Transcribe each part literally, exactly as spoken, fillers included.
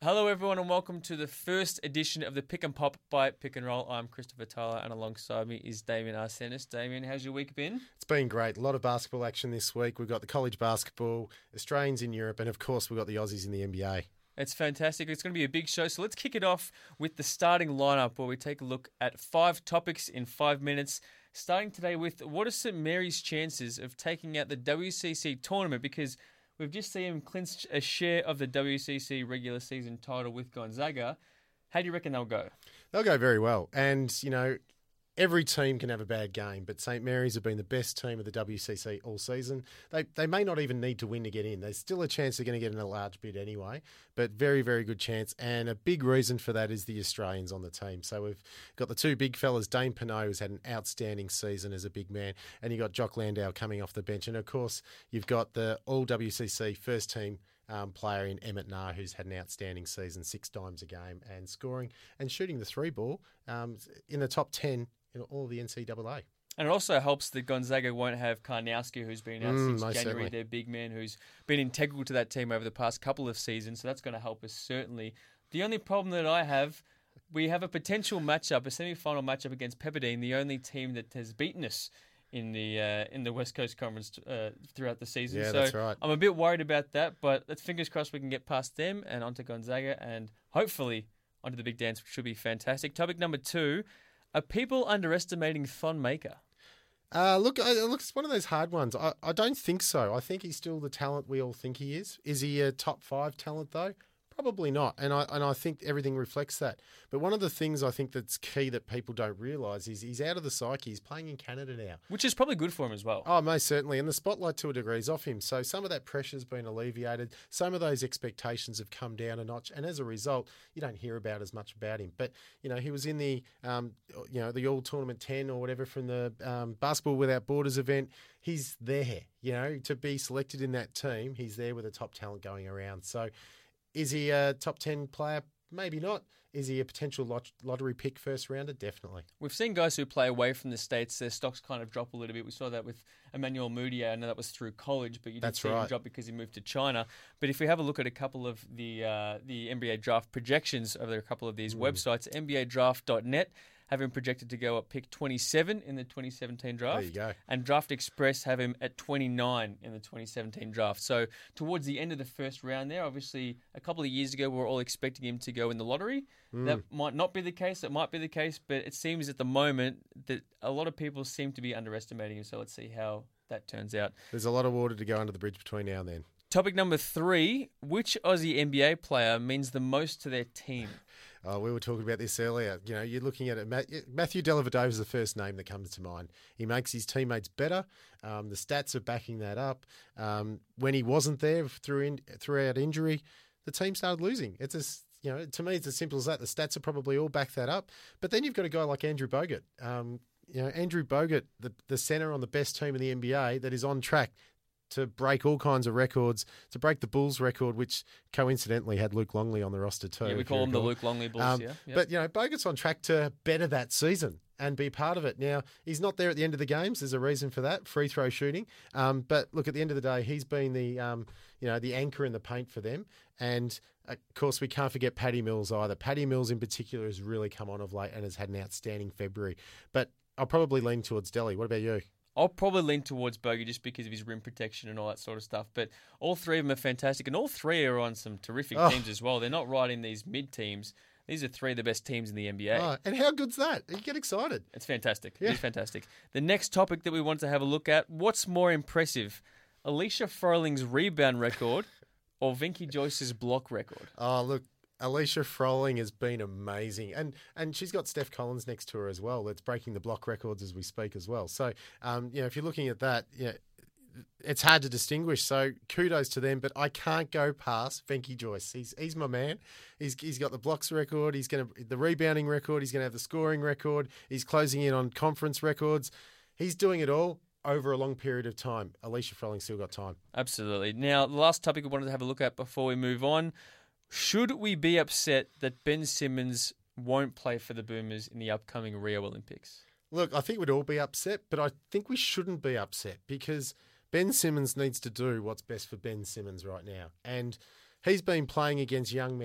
Hello, everyone, and welcome to the first edition of the Pick and Pop by Pick and Roll. I'm Christopher Tyler, and alongside me is Damien Arsenis. Damien, how's your week been? It's been great. A lot of basketball action this week. We've got the college basketball, Australians in Europe, and of course we've got the Aussies in the N B A. It's fantastic. It's going to be a big show. So let's kick it off with the starting lineup, where we take a look at five topics in five minutes. Starting today with what are St Mary's chances of taking out the W C C tournament? Because we've just seen him clinch a share of the W C C regular season title with Gonzaga. How do you reckon they'll go? They'll go very well. And, you know, every team can have a bad game, but St Mary's have been the best team of the W C C all season. They they may not even need to win to get in. There's still a chance they're going to get in a large bid anyway, but very, very good chance. And a big reason for that is the Australians on the team. So we've got the two big fellas, Dane Pineau, who's had an outstanding season as a big man, and you've got Jock Landau coming off the bench. And, of course, you've got the all-W C C first team Um, player in Emmett Nah, who's had an outstanding season, six times a game, and scoring and shooting the three ball um, in the top ten in all of the N C double A. And it also helps that Gonzaga won't have Karnowski, who's been out Mm, since most January, certainly. their big man, who's been integral to that team over the past couple of seasons. So that's going to help us, certainly. The only problem that I have, we have a potential matchup, a semi-final matchup against Pepperdine, the only team that has beaten us in the uh, in the West Coast Conference uh, throughout the season. Yeah, so that's right. I'm a bit worried about that, but let's fingers crossed we can get past them and onto Gonzaga and hopefully onto the big dance, which should be fantastic. Topic number two, are people underestimating Thon Maker? Uh, look, I, look, it's one of those hard ones. I, I don't think so. I think he's still the talent we all think he is. Is he a top five talent, though? Probably not, and I and I think everything reflects that. But one of the things I think that's key that people don't realise is he's out of the psyche. He's playing in Canada now. Which is probably good for him as well. Oh, most certainly. And the spotlight to a degree is off him. So some of that pressure's been alleviated. Some of those expectations have come down a notch. And as a result, you don't hear about as much about him. But, you know, he was in the, um, you know, the All Tournament ten or whatever from the um, Basketball Without Borders event. He's there, you know, to be selected in that team. He's there with a top talent going around. So is he a top ten player? Maybe not. Is he a potential lot- lottery pick first rounder? Definitely. We've seen guys who play away from the States, their stocks kind of drop a little bit. We saw that with Emmanuel Mudiay. I know that was through college, but you did That's see him right. drop because he moved to China. But if we have a look at a couple of the uh, the N B A draft projections over a couple of these Mm. websites, N B A draft dot net have him projected to go at pick twenty-seven in the twenty seventeen draft. There you go. And Draft Express have him at twenty-nine in the twenty seventeen draft. So towards the end of the first round there, obviously a couple of years ago we were all expecting him to go in the lottery. Mm. That might not be the case. It might be the case, but it seems at the moment that a lot of people seem to be underestimating him. So let's see how that turns out. There's a lot of water to go under the bridge between now and then. Topic number three, which Aussie N B A player means the most to their team? Oh, we were talking about this earlier. You know, you're looking at it. Matthew Dellavedova is the first name that comes to mind. He makes his teammates better. Um, the stats are backing that up. Um, when he wasn't there through in, throughout injury, the team started losing. It's a, you know, to me, it's as simple as that. The stats are probably all back that up. But then you've got a guy like Andrew Bogut. Um, you know, Andrew Bogut, the the center on the best team in the N B A, that is on track to break all kinds of records, to break the Bulls record, which coincidentally had Luke Longley on the roster too. Yeah, we if call you him the recall. Luke Longley Bulls, Um, yeah. Yep. But, you know, Bogut's on track to better that season and be part of it. Now, he's not there at the end of the games. There's a reason for that, free throw shooting. Um, but look, at the end of the day, he's been the, um, you know, the anchor in the paint for them. And, of course, we can't forget Patty Mills either. Patty Mills in particular has really come on of late and has had an outstanding February. But I'll probably lean towards Delhi. What about you? I'll probably lean towards Bogey just because of his rim protection and all that sort of stuff. But all three of them are fantastic, and all three are on some terrific Oh. teams as well. They're not right in these mid teams. These are three of the best teams in the N B A. Oh, and how good's that? You get excited. It's fantastic. Yeah. It's fantastic. The next topic that we want to have a look at, what's more impressive, Alicia Froling's rebound record or Vinky Joyce's block record? Oh, look, Alicia Froling has been amazing. And and she's got Steph Collins next to her as well. That's breaking the block records as we speak as well. So, um, you know, if you're looking at that, you know, it's hard to distinguish. So kudos to them, but I can't go past Vinky Joyce. He's he's my man. He's he's got the blocks record. He's going to the rebounding record. He's going to have the scoring record. He's closing in on conference records. He's doing it all over a long period of time. Alicia Froling still got time. Absolutely. Now, the last topic we wanted to have a look at before we move on. Should we be upset that Ben Simmons won't play for the Boomers in the upcoming Rio Olympics? Look, I think we'd all be upset, but I think we shouldn't be upset because Ben Simmons needs to do what's best for Ben Simmons right now. And he's been playing against young men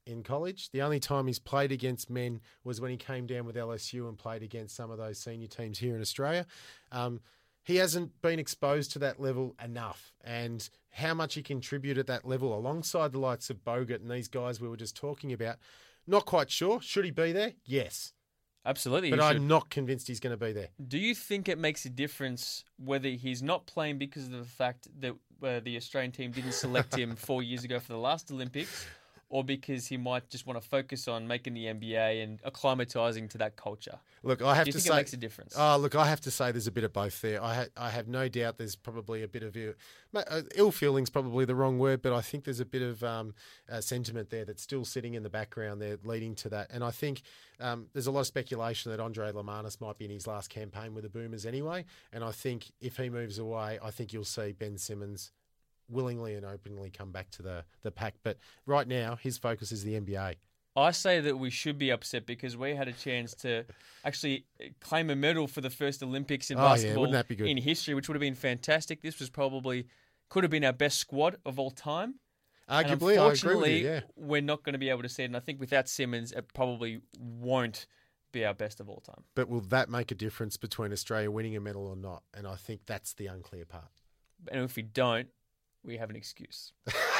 in college. The only time he's played against men was when he came down with L S U and played against some of those senior teams here in Australia. Um, he hasn't been exposed to that level enough. And how much he contributed at that level alongside the likes of Bogut and these guys we were just talking about, not quite sure. Should he be there? Yes. Absolutely. But I'm not convinced he's going to be there. Do you think it makes a difference whether he's not playing because of the fact that uh, the Australian team didn't select him four years ago for the last Olympics, or because he might just want to focus on making the N B A and acclimatising to that culture? Look, I have Do you to think say, it makes a difference? Oh, look, I have to say there's a bit of both there. I ha- I have no doubt there's probably a bit of ill, ill feeling's probably the wrong word, but I think there's a bit of um, uh, sentiment there that's still sitting in the background there, leading to that. And I think um, there's a lot of speculation that Andre Lamanis might be in his last campaign with the Boomers anyway. And I think if he moves away, I think you'll see Ben Simmons willingly and openly come back to the, the pack. But right now, his focus is the N B A. I say that we should be upset because we had a chance to actually claim a medal for the first Olympics in Oh, yeah, basketball wouldn't that be good? in history, which would have been fantastic. This was probably, could have been our best squad of all time. And Arguably, I agree with unfortunately, you, yeah. we're not going to be able to see it. And I think without Simmons, it probably won't be our best of all time. But will that make a difference between Australia winning a medal or not? And I think that's the unclear part. And if we don't, we have an excuse.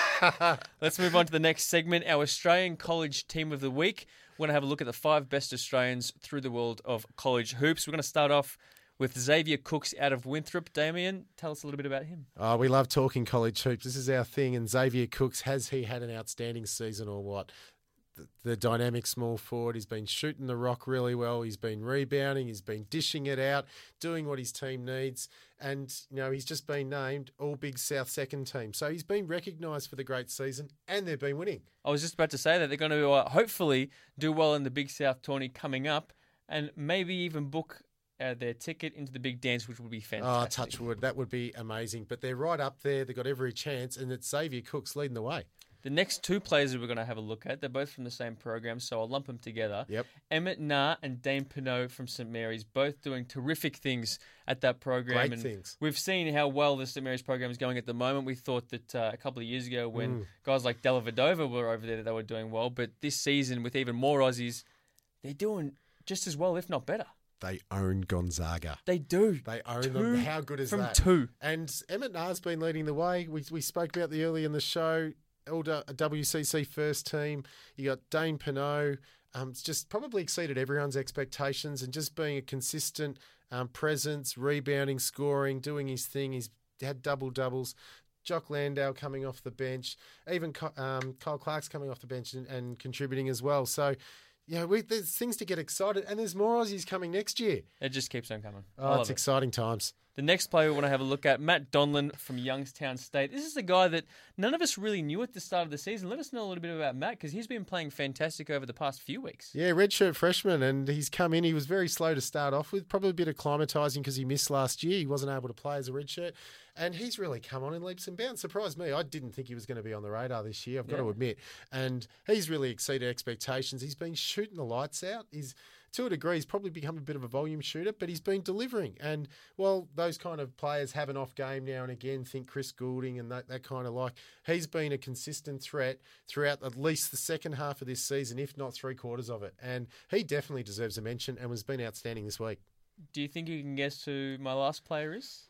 Let's move on to the next segment, our Australian College Team of the Week. We're going to have a look at the five best Australians through the world of college hoops. We're going to start off with Xavier Cooks out of Winthrop. Damien, tell us a little bit about him. Oh, we love talking college hoops. This is our thing. And Xavier Cooks, has he had an outstanding season or what? The, the dynamic small forward, he's been shooting the rock really well. He's been rebounding. He's been dishing it out, doing what his team needs. And, you know, he's just been named All Big South second team. So he's been recognised for the great season and they've been winning. I was just about to say that they're going to uh, hopefully do well in the Big South tourney coming up and maybe even book uh, their ticket into the big dance, which would be fantastic. Oh, touch wood. That would be amazing. But they're right up there. They've got every chance. And it's Xavier Cooks leading the way. The next two players that we're going to have a look at, they're both from the same program, so I'll lump them together. Yep. Emmett Nah and Dane Pinot from St Mary's, both doing terrific things at that program. Great and things. We've seen how well the St Mary's program is going at the moment. We thought that uh, a couple of years ago when Mm. guys like Della Vadova were over there, that they were doing well. But this season, with even more Aussies, they're doing just as well, if not better. They own Gonzaga. They do. They own Two them. How good is from that? two. And Emmett Nah's been leading the way. We we spoke about the early in the show. Elder W C C first team. You got Dane Pinot. Um, it's just probably exceeded everyone's expectations and just being a consistent um, presence, rebounding, scoring, doing his thing. He's had double doubles. Jock Landale coming off the bench. Even um, Kyle Clark's coming off the bench and, and contributing as well. So, you know, we, there's things to get excited. And there's more Aussies coming next year. It just keeps on coming. I Oh, love it's it. exciting times. The next player we want to have a look at, Matt Donlan from Youngstown State. This is a guy that none of us really knew at the start of the season. Let us know a little bit about Matt because he's been playing fantastic over the past few weeks. Yeah, redshirt freshman, and he's come in. He was very slow to start off with, probably a bit acclimatising because he missed last year. He wasn't able to play as a redshirt, and he's really come on in leaps and bounds. Surprised me. I didn't think he was going to be on the radar this year, I've got Yeah. to admit. And he's really exceeded expectations. He's been shooting the lights out. He's, to a degree, he's probably become a bit of a volume shooter, but he's been delivering. And, well, those kind of players have an off game now and again. Think Chris Goulding and that, that kind of like. He's been a consistent threat throughout at least the second half of this season, if not three quarters of it. And he definitely deserves a mention and has been outstanding this week. Do you think you can guess who my last player is?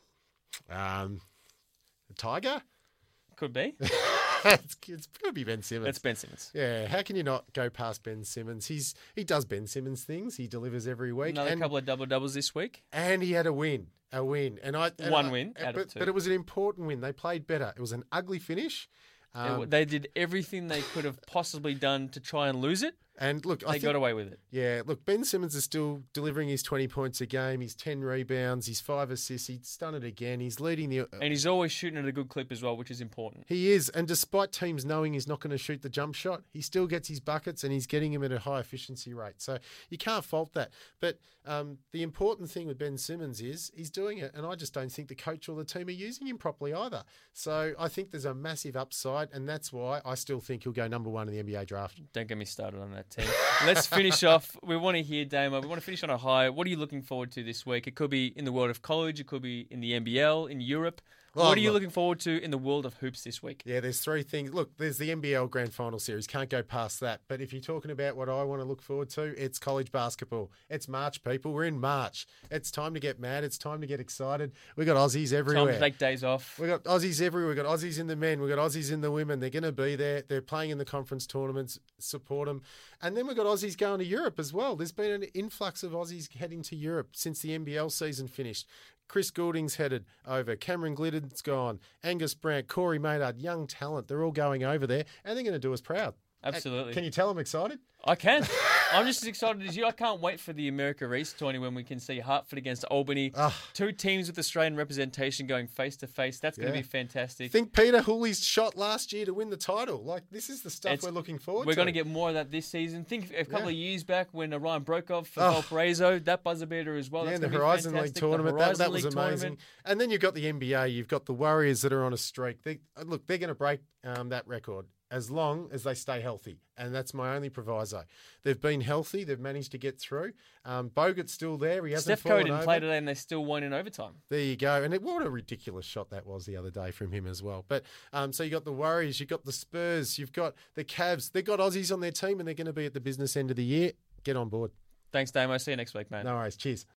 Um, Tiger? Could be. it's it's going to be Ben Simmons. That's Ben Simmons. Yeah, how can you not go past Ben Simmons? He's He does Ben Simmons things. He delivers every week. Another and, couple of double doubles this week. and he had a win. A win. and I and One I- win out of but, two. But it was an important win. They played better. It was an ugly finish. Um, It- they did everything they could have possibly done to try and lose it. and look, I They think, got away with it. yeah, look, Ben Simmons is still delivering his twenty points a game, his ten rebounds, his five assists. He's done it again. He's leading the... And he's always shooting at a good clip as well, which is important. He is, and despite teams knowing he's not going to shoot the jump shot, he still gets his buckets and he's getting them at a high efficiency rate. So you can't fault that. But um, the important thing with Ben Simmons is he's doing it, and I just don't think the coach or the team are using him properly either. So I think there's a massive upside, and that's why I still think he'll go number one in the N B A draft. Don't get me started on that team. Let's finish off. We want to hear, Damo, we want to finish on a high. What are you looking forward to this week? It could be in the world of college. It could be in the N B L, in Europe. Oh, what are you look. looking forward to in the world of hoops this week? Yeah, there's three things. Look, there's the N B L Grand Final Series. Can't go past that. But if you're talking about what I want to look forward to, it's college basketball. It's March, people. We're in March. It's time to get mad. It's time to get excited. We got Aussies everywhere. Time to take days off. We got Aussies everywhere. We got Aussies in the men. We got Aussies in the women. They're going to be there. They're playing in the conference tournaments. Support them. And then we've got Aussies going to Europe as well. There's been an influx of Aussies heading to Europe since the N B L season finished. Chris Goulding's headed over. Cameron Glidden's gone. Angus Brandt, Corey Maynard, young talent. They're all going over there, and they're going to do us proud. Absolutely. Can you tell I'm excited? I can. I'm just as excited as you. I can't wait for the America East tourney when we can see Hartford against Albany. Oh. Two teams with Australian representation going face to face. That's going to Yeah. be fantastic. Think Peter Hooley's shot last year to win the title. Like, this is the stuff It's- we're looking forward We're to. going to get more of that this season. Think a couple Yeah. of years back when uh, Ryan Brokov for Oh. Valparaiso, that buzzer beater as well. Yeah, That's and the gonna be Horizon League fantastic. The tournament. That, Horizon that was League amazing. tournament. And then you've got the N B A. You've got the Warriors that are on a streak. They, look, they're going to break um, that record as long as they stay healthy. And that's my only proviso. They've been healthy. They've managed to get through. Um, Bogut's still there. He hasn't Steph Curry fallen didn't over. play today and they still won in overtime. There you go. And it, what a ridiculous shot that was the other day from him as well. But um, so you got the Warriors, you've got the Spurs, you've got the Cavs. They've got Aussies on their team and they're going to be at the business end of the year. Get on board. Thanks, Damo. See you next week, man. No worries. Cheers.